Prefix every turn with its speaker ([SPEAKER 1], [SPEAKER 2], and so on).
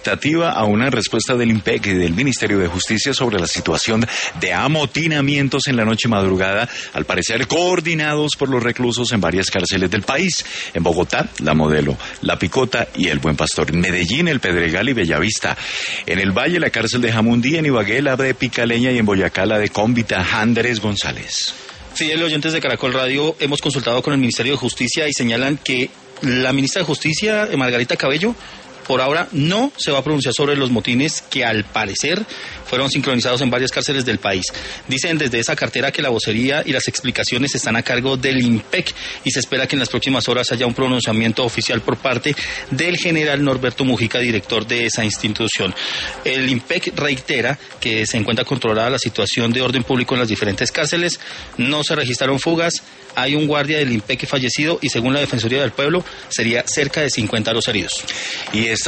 [SPEAKER 1] expectativa a una respuesta del IMPEC y del Ministerio de Justicia sobre la situación de amotinamientos en la noche madrugada, al parecer coordinados por los reclusos en varias cárceles del país. En Bogotá, La Modelo, La Picota y El Buen Pastor. En Medellín, El Pedregal y Bellavista. En el Valle, la cárcel de Jamundí. En Ibagué, la de Picaleña. Y en Boyacá, la de Cómbita. Andrés González.
[SPEAKER 2] Fidel, oyentes de Caracol Radio, hemos consultado con el Ministerio de Justicia y señalan que la ministra de Justicia, Margarita Cabello, por ahora no se va a pronunciar sobre los motines que al parecer fueron sincronizados en varias cárceles del país. Dicen desde esa cartera que la vocería y las explicaciones están a cargo del IMPEC y se espera que en las próximas horas haya un pronunciamiento oficial por parte del general Norberto Mujica, director de esa institución. El IMPEC reitera que se encuentra controlada la situación de orden público en las diferentes cárceles, no se registraron fugas, hay un guardia del IMPEC fallecido y según la Defensoría del Pueblo sería cerca de 50 los heridos.
[SPEAKER 1] Y